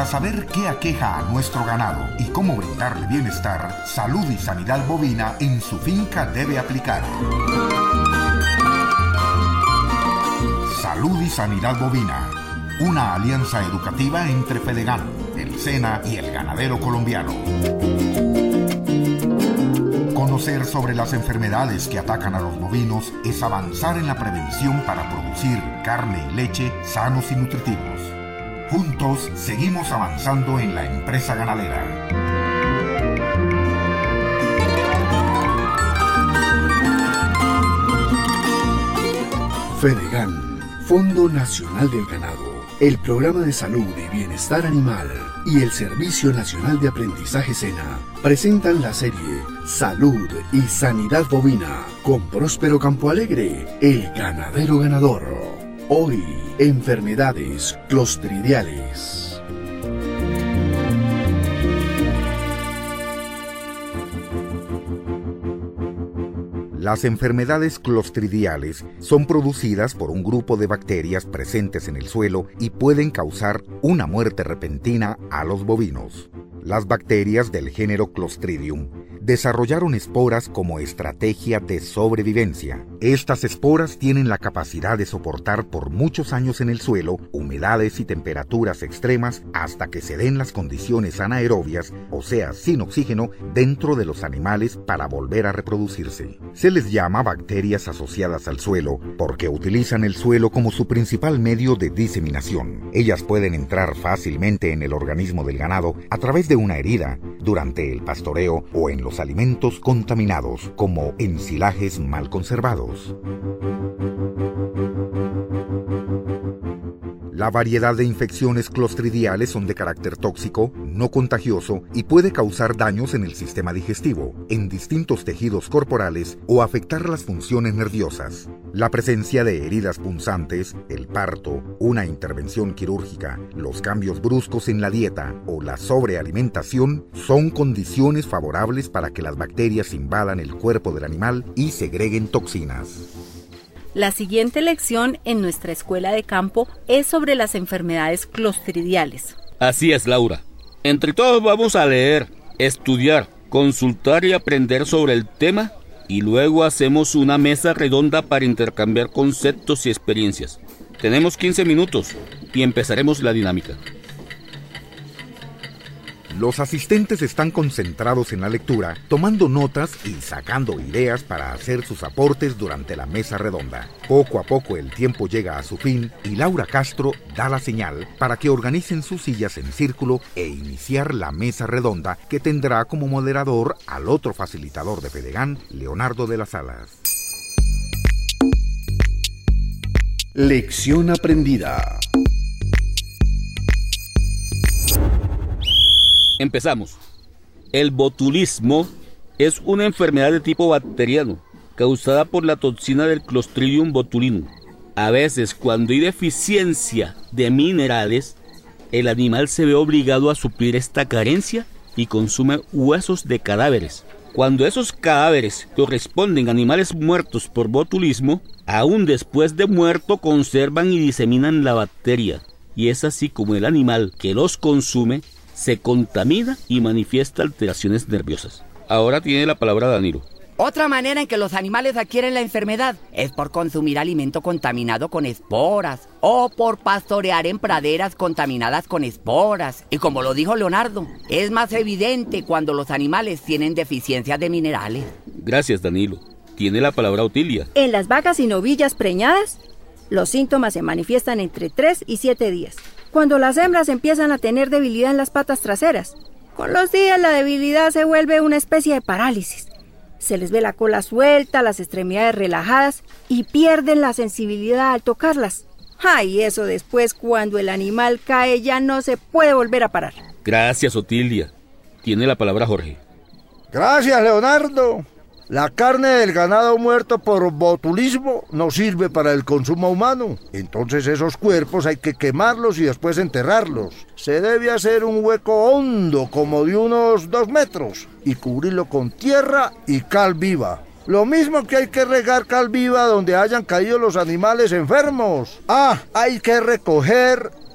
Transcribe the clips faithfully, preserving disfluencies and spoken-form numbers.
Para saber qué aqueja a nuestro ganado y cómo brindarle bienestar, Salud y Sanidad Bovina en su finca debe aplicar. Salud y Sanidad Bovina, una alianza educativa entre Fedegan, el SENA y el ganadero colombiano. Conocer sobre las enfermedades que atacan a los bovinos es avanzar en la prevención para producir carne y leche sanos y nutritivos. Juntos seguimos avanzando en la empresa ganadera. Fedegan, Fondo Nacional del Ganado, el Programa de Salud y Bienestar Animal y el Servicio Nacional de Aprendizaje SENA presentan la serie Salud y Sanidad Bovina con Próspero Campoalegre, el ganadero ganador. Hoy, enfermedades clostridiales. Las enfermedades clostridiales son producidas por un grupo de bacterias presentes en el suelo y pueden causar una muerte repentina a los bovinos. Las bacterias del género Clostridium desarrollaron esporas como estrategia de sobrevivencia. Estas esporas tienen la capacidad de soportar por muchos años en el suelo humedades y temperaturas extremas hasta que se den las condiciones anaerobias, o sea, sin oxígeno, dentro de los animales para volver a reproducirse. Se les llama bacterias asociadas al suelo porque utilizan el suelo como su principal medio de diseminación. Ellas pueden entrar fácilmente en el organismo del ganado a través de una herida, durante el pastoreo o en los alimentos contaminados, como ensilajes mal conservados. La variedad de infecciones clostridiales son de carácter tóxico, no contagioso y puede causar daños en el sistema digestivo, en distintos tejidos corporales o afectar las funciones nerviosas. La presencia de heridas punzantes, el parto, una intervención quirúrgica, los cambios bruscos en la dieta o la sobrealimentación son condiciones favorables para que las bacterias invadan el cuerpo del animal y segreguen toxinas. La siguiente lección en nuestra escuela de campo es sobre las enfermedades clostridiales. Así es, Laura. Entre todos vamos a leer, estudiar, consultar y aprender sobre el tema y luego hacemos una mesa redonda para intercambiar conceptos y experiencias. Tenemos quince minutos y empezaremos la dinámica. Los asistentes están concentrados en la lectura, tomando notas y sacando ideas para hacer sus aportes durante la mesa redonda. Poco a poco el tiempo llega a su fin y Laura Castro da la señal para que organicen sus sillas en círculo e iniciar la mesa redonda que tendrá como moderador al otro facilitador de Fedegan, Leonardo de las Alas. Lección aprendida. Empezamos. El botulismo es una enfermedad de tipo bacteriano causada por la toxina del Clostridium botulinum. A veces, cuando hay deficiencia de minerales, el animal se ve obligado a suplir esta carencia y consume huesos de cadáveres. Cuando esos cadáveres corresponden a animales muertos por botulismo, aún después de muerto conservan y diseminan la bacteria. Y es así como el animal que los consume se contamina y manifiesta alteraciones nerviosas. Ahora tiene la palabra Danilo. Otra manera en que los animales adquieren la enfermedad es por consumir alimento contaminado con esporas o por pastorear en praderas contaminadas con esporas. Y como lo dijo Leonardo, es más evidente cuando los animales tienen deficiencias de minerales. Gracias, Danilo. Tiene la palabra Otilia. En las vacas y novillas preñadas, los síntomas se manifiestan entre tres y siete días. Cuando las hembras empiezan a tener debilidad en las patas traseras. Con los días la debilidad se vuelve una especie de parálisis. Se les ve la cola suelta, las extremidades relajadas y pierden la sensibilidad al tocarlas. ¡Ay! Eso después, cuando el animal cae, ya no se puede volver a parar. Gracias, Otilia. Tiene la palabra Jorge. Gracias, Leonardo. La carne del ganado muerto por botulismo no sirve para el consumo humano. Entonces esos cuerpos hay que quemarlos y después enterrarlos. Se debe hacer un hueco hondo, como de unos dos metros, y cubrirlo con tierra y cal viva. Lo mismo que hay que regar cal viva donde hayan caído los animales enfermos. Ah, hay que recoger,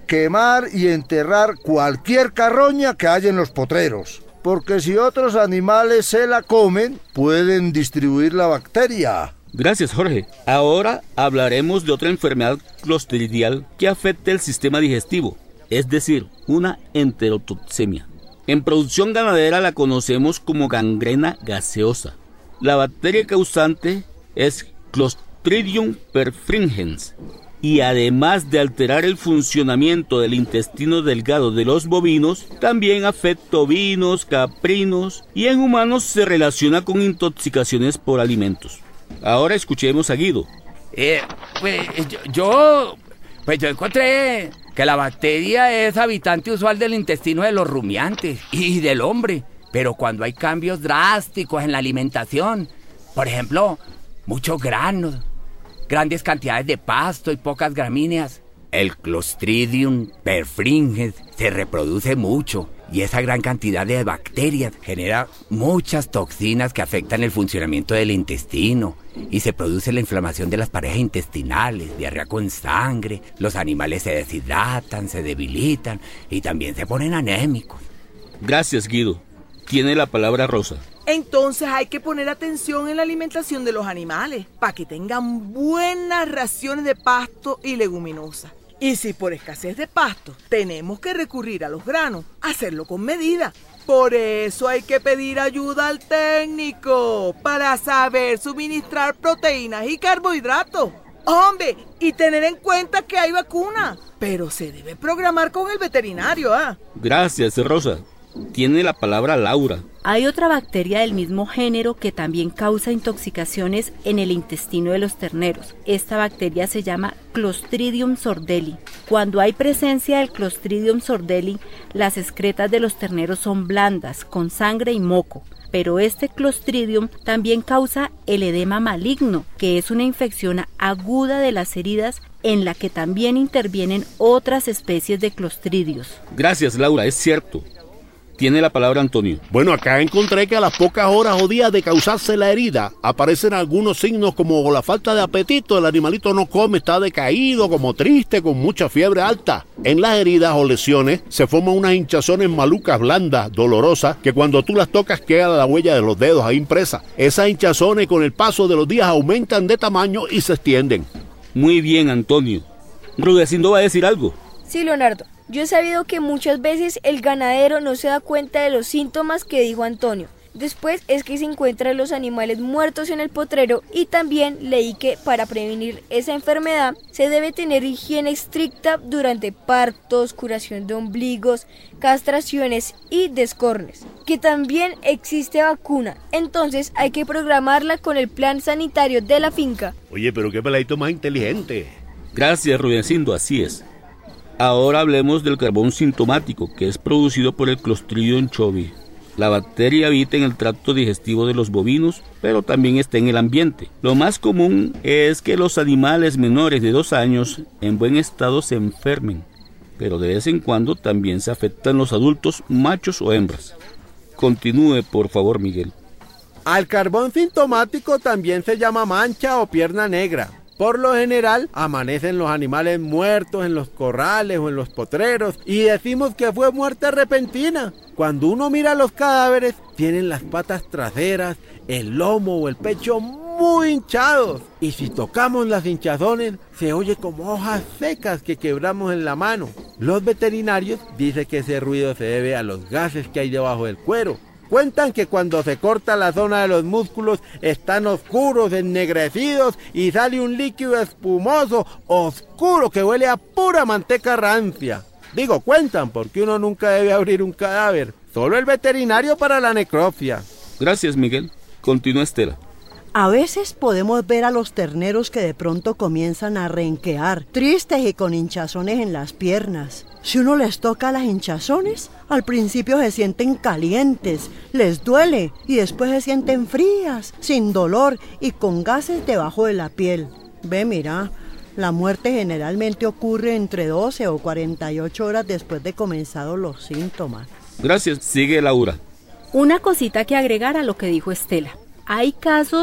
quemar y enterrar cualquier carroña que haya en los potreros, porque si otros animales se la comen, pueden distribuir la bacteria. Gracias, Jorge. Ahora hablaremos de otra enfermedad clostridial que afecta el sistema digestivo, es decir, una enterotoxemia. En producción ganadera la conocemos como gangrena gaseosa. La bacteria causante es Clostridium perfringens y además de alterar el funcionamiento del intestino delgado de los bovinos, también afecta ovinos, caprinos y en humanos se relaciona con intoxicaciones por alimentos. Ahora escuchemos a Guido. Eh, pues yo, yo, pues yo encontré que la bacteria es habitante usual del intestino de los rumiantes y del hombre, pero cuando hay cambios drásticos en la alimentación, por ejemplo, muchos granos, grandes cantidades de pasto y pocas gramíneas, el Clostridium perfringens se reproduce mucho y esa gran cantidad de bacterias genera muchas toxinas que afectan el funcionamiento del intestino y se produce la inflamación de las paredes intestinales, diarrea con sangre, los animales se deshidratan, se debilitan y también se ponen anémicos. Gracias, Guido. Tiene la palabra Rosa. Entonces hay que poner atención en la alimentación de los animales para que tengan buenas raciones de pasto y leguminosas. Y si por escasez de pasto tenemos que recurrir a los granos, hacerlo con medida. Por eso hay que pedir ayuda al técnico para saber suministrar proteínas y carbohidratos. Hombre, y tener en cuenta que hay vacuna, pero se debe programar con el veterinario, ¿ah? ¿eh? Gracias, Rosa. Tiene la palabra Laura. Hay otra bacteria del mismo género que también causa intoxicaciones en el intestino de los terneros. Esta bacteria se llama Clostridium sordelli. Cuando hay presencia del Clostridium sordelli, las excretas de los terneros son blandas, con sangre y moco. Pero este Clostridium también causa el edema maligno, que es una infección aguda de las heridas en la que también intervienen otras especies de clostridios. Gracias, Laura, es cierto. Tiene la palabra Antonio. Bueno, acá encontré que a las pocas horas o días de causarse la herida, aparecen algunos signos como la falta de apetito, el animalito no come, está decaído, como triste, con mucha fiebre alta. En las heridas o lesiones se forman unas hinchazones malucas, blandas, dolorosas, que cuando tú las tocas queda la huella de los dedos ahí impresa. Esas hinchazones con el paso de los días aumentan de tamaño y se extienden. Muy bien, Antonio. Rudecindo va a decir algo. Sí, Leonardo. Yo he sabido que muchas veces el ganadero no se da cuenta de los síntomas que dijo Antonio. Después es que se encuentran los animales muertos en el potrero y también leí que para prevenir esa enfermedad se debe tener higiene estricta durante partos, curación de ombligos, castraciones y descornes. Que también existe vacuna, entonces hay que programarla con el plan sanitario de la finca. Oye, pero qué peladito más inteligente. Gracias, Rudecindo, así es. Ahora hablemos del carbón sintomático, que es producido por el Clostridium chovi. La bacteria habita en el tracto digestivo de los bovinos, pero también está en el ambiente. Lo más común es que los animales menores de dos años en buen estado se enfermen, pero de vez en cuando también se afectan los adultos, machos o hembras. Continúe, por favor, Miguel. Al carbón sintomático también se llama mancha o pierna negra. Por lo general, amanecen los animales muertos en los corrales o en los potreros y decimos que fue muerte repentina. Cuando uno mira los cadáveres, tienen las patas traseras, el lomo o el pecho muy hinchados. Y si tocamos las hinchazones, se oye como hojas secas que quebramos en la mano. Los veterinarios dicen que ese ruido se debe a los gases que hay debajo del cuero. Cuentan que cuando se corta la zona de los músculos están oscuros, ennegrecidos y sale un líquido espumoso, oscuro, que huele a pura manteca rancia. Digo, cuentan, porque uno nunca debe abrir un cadáver, solo el veterinario para la necropsia. Gracias, Miguel. Continúa, Estela. A veces podemos ver a los terneros que de pronto comienzan a renquear, tristes y con hinchazones en las piernas. Si uno les toca las hinchazones, al principio se sienten calientes, les duele y después se sienten frías, sin dolor y con gases debajo de la piel. Ve, mira, la muerte generalmente ocurre entre doce o cuarenta y ocho horas después de comenzados los síntomas. Gracias. Sigue Laura. Una cosita que agregar a lo que dijo Estela. Hay casos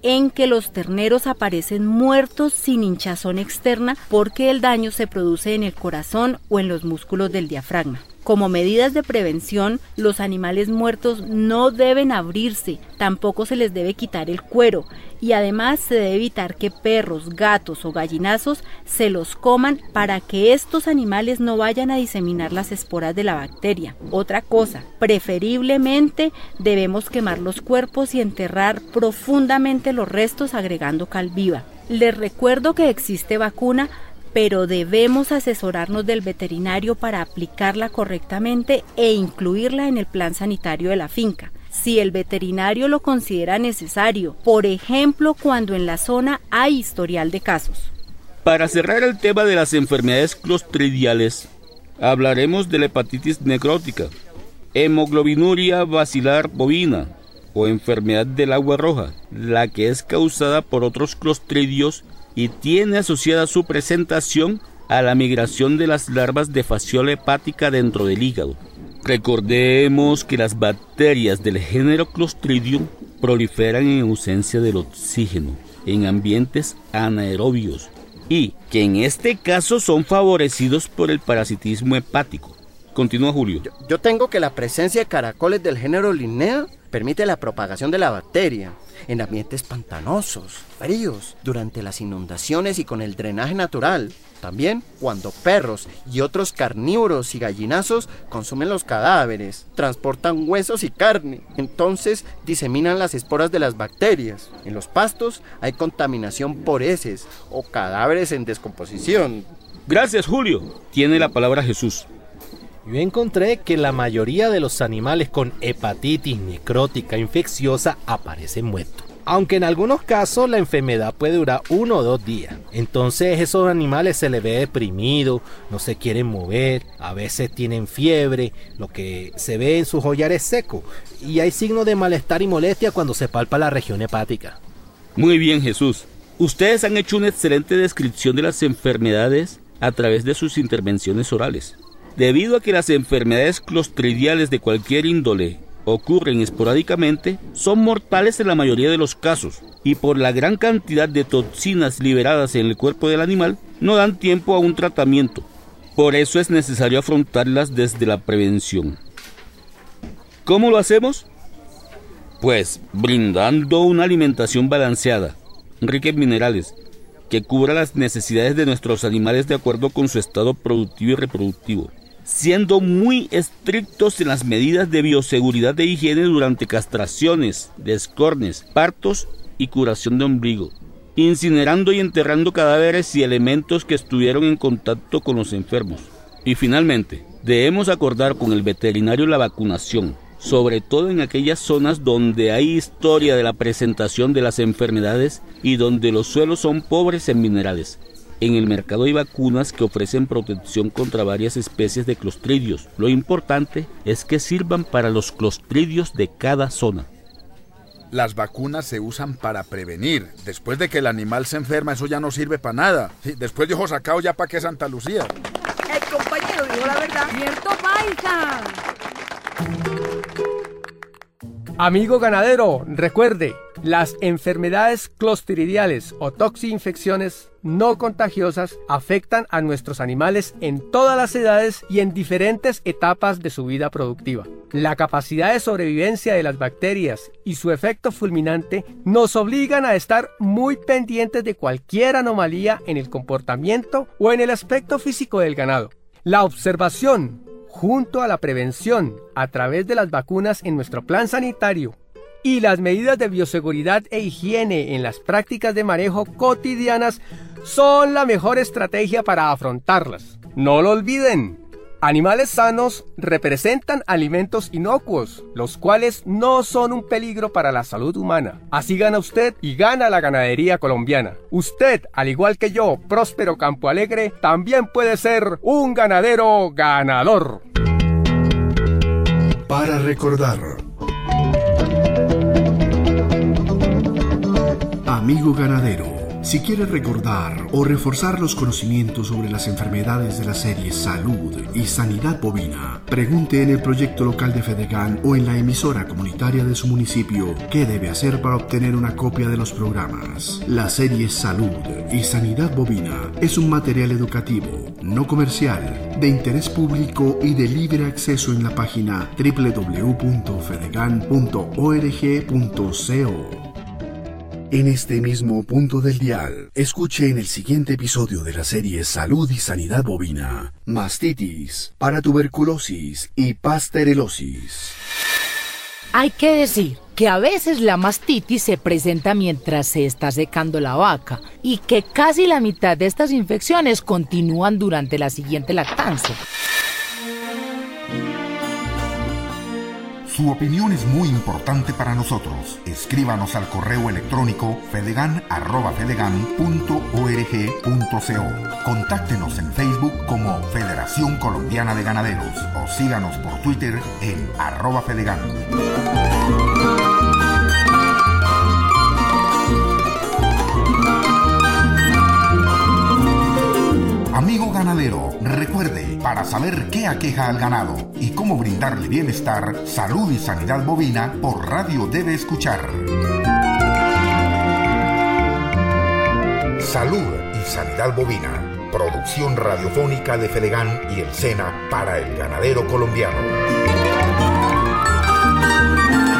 en que los terneros aparecen muertos sin hinchazón externa porque el daño se produce en el corazón o en los músculos del diafragma. Como medidas de prevención, los animales muertos no deben abrirse, tampoco se les debe quitar el cuero y además se debe evitar que perros, gatos o gallinazos se los coman para que estos animales no vayan a diseminar las esporas de la bacteria. Otra cosa, preferiblemente debemos quemar los cuerpos y enterrar profundamente los restos agregando cal viva. Les recuerdo que existe vacuna, pero debemos asesorarnos del veterinario para aplicarla correctamente e incluirla en el plan sanitario de la finca, si el veterinario lo considera necesario, por ejemplo, cuando en la zona hay historial de casos. Para cerrar el tema de las enfermedades clostridiales, hablaremos de la hepatitis necrótica, hemoglobinuria basilar bovina o enfermedad del agua roja, la que es causada por otros clostridios y tiene asociada su presentación a la migración de las larvas de fasciola hepática dentro del hígado. Recordemos que las bacterias del género Clostridium proliferan en ausencia del oxígeno, en ambientes anaerobios, y que en este caso son favorecidos por el parasitismo hepático. Continúa, Julio. Yo, yo tengo que la presencia de caracoles del género Linnea permite la propagación de la bacteria en ambientes pantanosos, fríos, durante las inundaciones y con el drenaje natural. También cuando perros y otros carnívoros y gallinazos consumen los cadáveres, transportan huesos y carne, entonces diseminan las esporas de las bacterias. En los pastos hay contaminación por heces o cadáveres en descomposición. Gracias, Julio. Tiene la palabra Jesús. Yo encontré que la mayoría de los animales con hepatitis necrótica infecciosa aparecen muertos, aunque en algunos casos la enfermedad puede durar uno o dos días. Entonces esos animales se les ve deprimidos, no se quieren mover, a veces tienen fiebre, lo que se ve en sus collares secos, y hay signos de malestar y molestia cuando se palpa la región hepática. Muy bien, Jesús. Ustedes han hecho una excelente descripción de las enfermedades a través de sus intervenciones orales. Debido a que las enfermedades clostridiales de cualquier índole ocurren esporádicamente, son mortales en la mayoría de los casos, y por la gran cantidad de toxinas liberadas en el cuerpo del animal, no dan tiempo a un tratamiento. Por eso es necesario afrontarlas desde la prevención. ¿Cómo lo hacemos? Pues brindando una alimentación balanceada, rica en minerales, que cubra las necesidades de nuestros animales de acuerdo con su estado productivo y reproductivo, siendo muy estrictos en las medidas de bioseguridad de higiene durante castraciones, descornes, partos y curación de ombligo, incinerando y enterrando cadáveres y elementos que estuvieron en contacto con los enfermos. Y finalmente, debemos acordar con el veterinario la vacunación, sobre todo en aquellas zonas donde hay historia de la presentación de las enfermedades y donde los suelos son pobres en minerales. En el mercado hay vacunas que ofrecen protección contra varias especies de clostridios. Lo importante es que sirvan para los clostridios de cada zona. Las vacunas se usan para prevenir. Después de que el animal se enferma, eso ya no sirve para nada. Sí, después de ojo sacado, ¿ya para qué Santa Lucía? El compañero dijo la verdad. ¡Cierto, paisa! Amigo ganadero, recuerde, las enfermedades clostridiales o toxinfecciones no contagiosas afectan a nuestros animales en todas las edades y en diferentes etapas de su vida productiva. La capacidad de sobrevivencia de las bacterias y su efecto fulminante nos obligan a estar muy pendientes de cualquier anomalía en el comportamiento o en el aspecto físico del ganado. La observación junto a la prevención a través de las vacunas en nuestro plan sanitario y las medidas de bioseguridad e higiene en las prácticas de manejo cotidianas son la mejor estrategia para afrontarlas. No lo olviden, animales sanos representan alimentos inocuos, los cuales no son un peligro para la salud humana. Así gana usted y gana la ganadería colombiana. Usted, al igual que yo, Próspero Campo Alegre, también puede ser un ganadero ganador. Para recordar, amigo ganadero, Si quiere recordar o reforzar los conocimientos sobre las enfermedades de la serie Salud y Sanidad Bovina, pregunte en el proyecto local de Fedegan o en la emisora comunitaria de su municipio qué debe hacer para obtener una copia de los programas. La serie Salud y Sanidad Bovina es un material educativo, no comercial, de interés público y de libre acceso en la página doble u doble u doble u punto fedegan punto org punto co. En este mismo punto del dial, escuche en el siguiente episodio de la serie Salud y Sanidad Bovina, mastitis, paratuberculosis y pasterelosis. Hay que decir que a veces la mastitis se presenta mientras se está secando la vaca y que casi la mitad de estas infecciones continúan durante la siguiente lactancia. Su opinión es muy importante para nosotros. Escríbanos al correo electrónico fedegan arroba fedegan punto org punto co. Contáctenos en Facebook como Federación Colombiana de Ganaderos o síganos por Twitter en arroba fedegan. Amigo ganadero, recuerde, para saber qué aqueja al ganado y cómo brindarle bienestar, salud y sanidad bovina, por radio debe escuchar. Salud y Sanidad Bovina, producción radiofónica de Fedegan y el SENA para el ganadero colombiano.